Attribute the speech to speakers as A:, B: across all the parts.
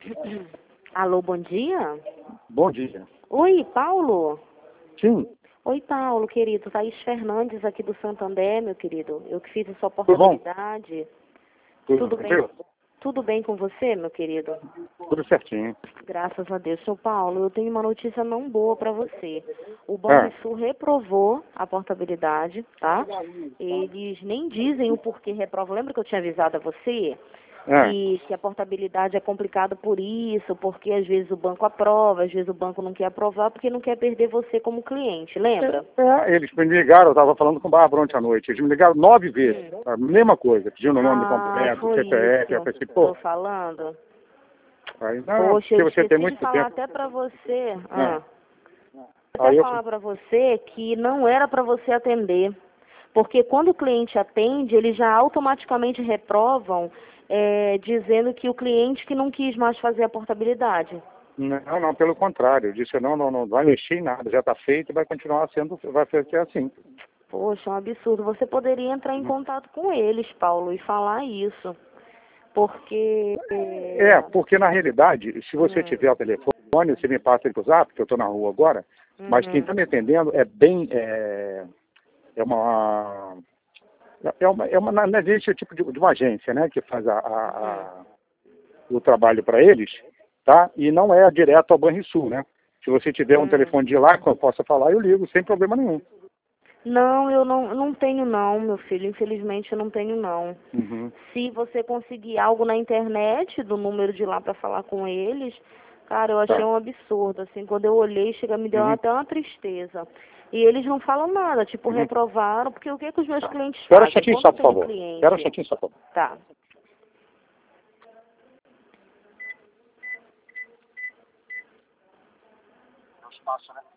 A: Alô, bom dia?
B: Bom dia.
A: Oi, Paulo?
B: Sim.
A: Oi, Paulo, querido. Thaís Fernandes aqui do Santander, meu querido. Eu que fiz a sua
B: Tudo bom?
A: oportunidade.
B: Tudo
A: Tudo bem?
B: tranquilo?
A: Tudo bem com você, meu querido?
B: Tudo certinho.
A: Graças a Deus. Seu Paulo, eu tenho uma notícia não boa para você. O
B: Ah,
A: Banrisul reprovou a portabilidade, tá? Eles nem dizem o porquê reprovam. Lembra que eu tinha avisado a você
B: ah.
A: que a portabilidade é complicada por isso, porque às vezes o banco aprova, às vezes o banco não quer aprovar, porque não quer perder você como cliente, lembra?
B: Eles me ligaram, eu estava falando com o Bárbara ontem à noite. Eles me ligaram 9 vezes. A mesma coisa, pedindo o nome completo,
A: Foi
B: CPF. Eu
A: isso
B: pensei,
A: que eu tô
B: pô,
A: falando.
B: aí não,
A: Poxa,
B: porque
A: eu
B: você tem
A: esqueci de
B: muito
A: falar
B: tempo.
A: até pra você.
B: Ah.
A: Até
B: Aí eu
A: falar pra você que não era pra você atender. Porque quando o cliente atende, eles já automaticamente reprovam, dizendo que o cliente que não quis mais fazer a portabilidade.
B: não, pelo contrário. Eu disse, não vai mexer em nada, já está feito e vai continuar sendo, vai ser assim.
A: Poxa, é um absurdo. Você poderia entrar em contato com eles, Paulo, e falar isso. Porque...
B: Porque na realidade, se você
A: Hum,
B: tiver o telefone, você me passa ele pro zap, que eu estou na rua agora, mas quem
A: uhum,
B: está me atendendo é uma, na existe o tipo de uma agência, né, que faz
A: uhum.
B: o trabalho para eles, tá? E não é direto ao Banrisul, né? Se você tiver um
A: Hum.
B: telefone de lá que eu possa falar, eu ligo sem problema nenhum.
A: Não, eu não tenho não, meu filho. Infelizmente eu não tenho não.
B: Uhum.
A: Se você conseguir algo na internet, do número de lá para falar com eles, cara, eu achei
B: Tá.
A: um absurdo. Assim, quando eu olhei, me deu
B: Uhum.
A: até uma tristeza. E eles não falam nada, tipo,
B: Uhum.
A: reprovaram, porque o que que os meus
B: Tá.
A: clientes
B: Espera um
A: fazem?
B: instantinho
A: Quando
B: só,
A: eu
B: por
A: tenho
B: favor. Espera um
A: cliente,
B: instantinho só, por favor.
A: tá.
B: Espaço, né?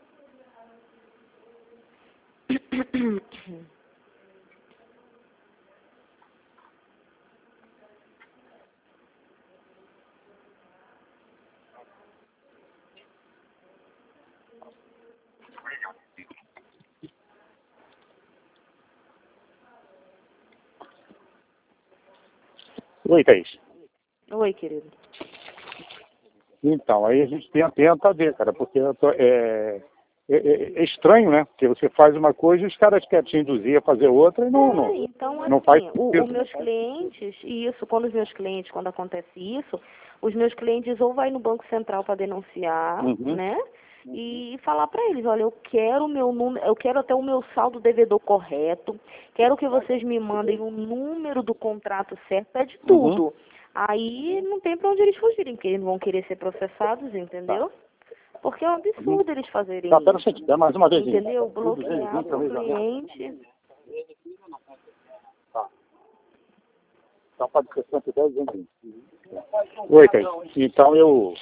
B: Oi, Thaís.
A: Oi, querido.
B: Então, aí a gente tenta ver, cara, porque é estranho, né? Porque você faz uma coisa e os caras querem te induzir a fazer outra e
A: Então,
B: não faz
A: assim, os
B: sentido.
A: meus clientes, e isso, quando acontece isso, os meus clientes ou vai no Banco Central para denunciar,
B: Uhum.
A: né? E falar para eles, olha, eu quero o meu número, eu quero até o meu saldo devedor correto, quero que vocês me mandem o número do contrato certo, pede
B: Uhum.
A: tudo. Aí não tem para onde eles fugirem, porque eles não vão querer ser processados,
B: Tá.
A: entendeu? Porque é um
B: Uhum.
A: absurdo eles fazerem
B: Tá, pera um
A: isso,
B: instantinho, dá mais uma vez.
A: entendeu?
B: Um
A: Bloquear
B: 220
A: para o
B: talvez lá.
A: cliente.
B: Tá. Então pode ser 110, 220. Oi, Thaís. Então eu... Uhum.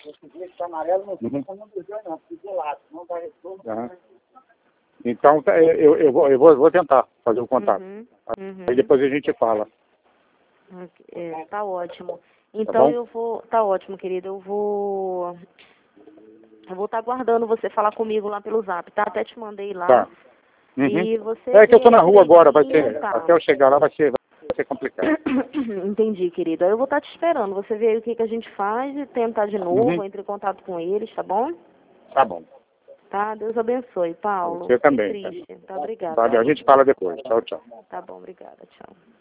B: Aham. Então eu vou tentar fazer o contato.
A: Uhum,
B: Aí
A: uhum.
B: depois a gente fala,
A: Tá ótimo.
B: tá
A: Então
B: bom?
A: eu vou, tá ótimo, querido. Eu vou estar aguardando você falar comigo lá pelo Zap, tá? Até te mandei lá
B: Tá. Uhum.
A: e você
B: É que eu tô
A: vê
B: na rua agora,
A: direitinho, tá?
B: até eu chegar lá vai ser complicado.
A: Entendi, querido. Aí eu vou estar te esperando. Você vê aí o que que a gente faz e tentar de novo,
B: Uhum.
A: entre em contato com eles, tá bom?
B: Tá bom.
A: Tá? Deus abençoe, Paulo.
B: Você
A: Fiquei
B: também, tá?
A: triste. Tá, obrigada,
B: Valeu, a
A: viu?
B: gente fala depois. Tchau, tchau.
A: Tá bom, obrigada. Tchau.